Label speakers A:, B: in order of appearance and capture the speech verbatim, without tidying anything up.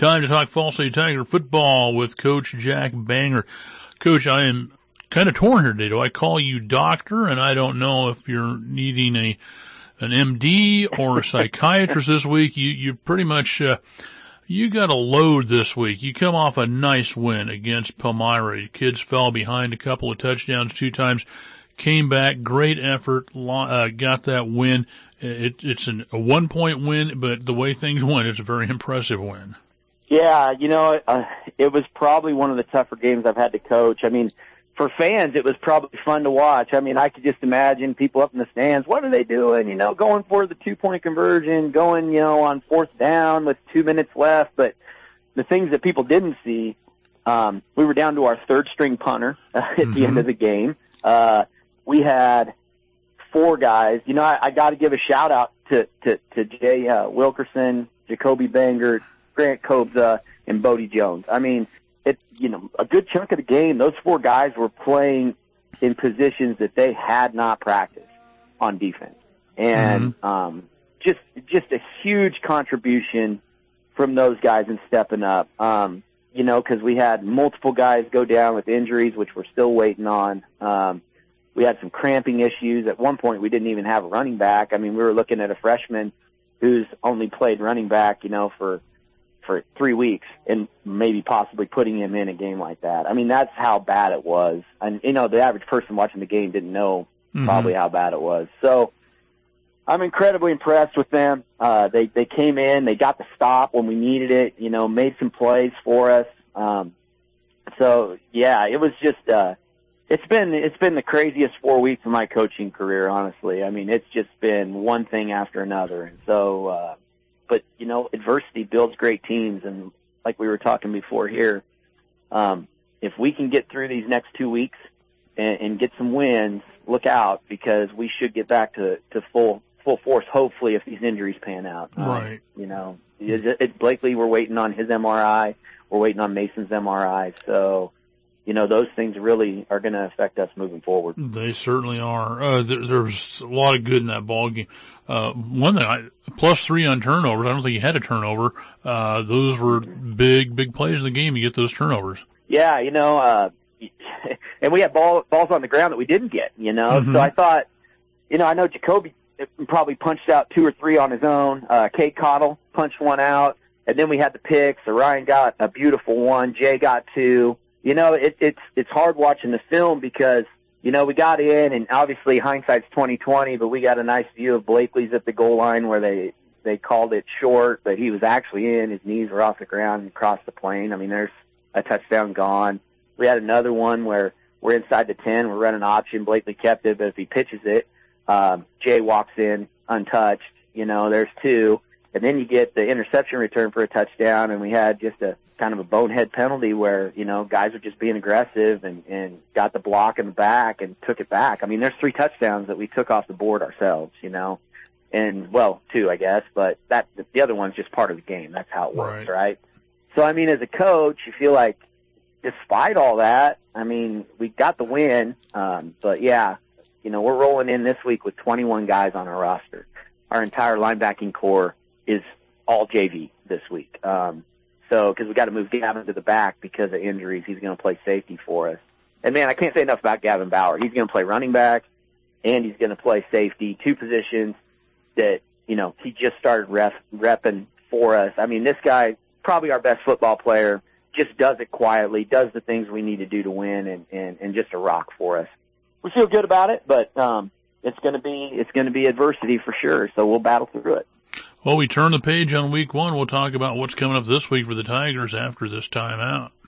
A: Time to talk Fall State Tiger football with Coach Jack Banger. Coach, I am kind of torn here today. Do I call you doctor? And I don't know if you're needing a an M D or a psychiatrist this week. You you pretty much uh, you got a load this week. You come off a nice win against Palmyra. Kids fell behind a couple of touchdowns two times, came back, great effort, uh, got that win. It, it's an, a one-point win, but the way things went, it's a very impressive win.
B: Yeah, you know, uh, it was probably one of the tougher games I've had to coach. I mean, for fans, it was probably fun to watch. I mean, I could just imagine people up in the stands, what are they doing? You know, going for the two-point conversion, going, you know, on fourth down with two minutes left. But the things that people didn't see, um, we were down to our third-string punter uh, at mm-hmm. the end of the game. Uh, we had four guys. You know, I, I got to give a shout-out to, to, to Jay uh, Wilkerson, Jacoby Banger, Grant Kobza, and Bodie Jones. I mean, it, you know, a good chunk of the game, those four guys were playing in positions that they had not practiced on defense. And mm-hmm. um, just just a huge contribution from those guys in stepping up, um, you know, because we had multiple guys go down with injuries, which we're still waiting on. Um, we had some cramping issues. At one point, we didn't even have a running back. I mean, we were looking at a freshman who's only played running back, you know, for – for three weeks and maybe possibly putting him in a game like that. I mean, that's how bad it was. And, you know, the average person watching the game didn't know mm-hmm. probably how bad it was. So I'm incredibly impressed with them. Uh, they, they came in, they got the stop when we needed it, you know, made some plays for us. Um, so yeah, it was just, uh, it's been, it's been the craziest four weeks of my coaching career, honestly. I mean, it's just been one thing after another. And so, uh, But, you know, adversity builds great teams. And like we were talking before here, um, if we can get through these next two weeks and, and get some wins, look out, because we should get back to, to full full force, hopefully, if these injuries pan out. Um,
A: right.
B: You know, it, it, Blakely, we're waiting on his M R I. We're waiting on Mason's M R I. So, you know, those things really are going to affect us moving forward.
A: They certainly are. Uh, there, there's a lot of good in that ball game. Uh, one thing, I, plus three on turnovers. I don't think you had a turnover. Uh, those were big, big plays in the game. You get those turnovers.
B: Yeah, you know, uh, and we had ball, balls on the ground that we didn't get, you know. Mm-hmm. So I thought, you know, I know Jacoby probably punched out two or three on his own. Uh, Kate Cottle punched one out. And then we had the picks. So Ryan got a beautiful one. Jay got two. You know, it, it's it's hard watching the film because, you know, we got in, and obviously hindsight's twenty twenty, but we got a nice view of Blakely's at the goal line where they, they called it short, but he was actually in. His knees were off the ground and across the plane. I mean, there's a touchdown gone. We had another one where we're inside the ten, we're running option. Blakely kept it, but if he pitches it, um, Jay walks in untouched. You know, there's two. And then you get the interception return for a touchdown, and we had just a kind of a bonehead penalty where, you know, guys were just being aggressive and, and got the block in the back and took it back. I mean, there's three touchdowns that we took off the board ourselves, you know, and, well, two, I guess, but that the other one's just part of the game. That's how it works, right? right? So, I mean, as a coach, you feel like despite all that, I mean, we got the win, um, but, yeah, you know, we're rolling in this week with twenty-one guys on our roster. Our entire linebacking core is all J V this week. Um, so, because we got to move Gavin to the back because of injuries. He's going to play safety for us. And, man, I can't say enough about Gavin Bauer. He's going to play running back, and he's going to play safety, two positions that, you know, he just started ref, repping for us. I mean, this guy, probably our best football player, just does it quietly, does the things we need to do to win, and, and, and just a rock for us. We feel good about it, but um, it's going to be it's going to be adversity for sure, so we'll battle through it.
A: Well, we turn the page on week one. We'll talk about what's coming up this week for the Tigers after this timeout.